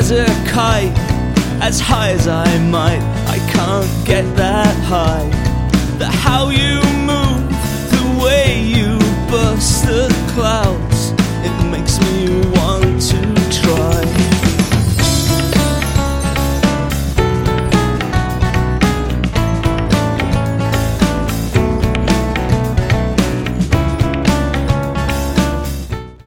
as a kite, as high as I might, I can't get that high. That how you move, the way you burst the clouds, it makes me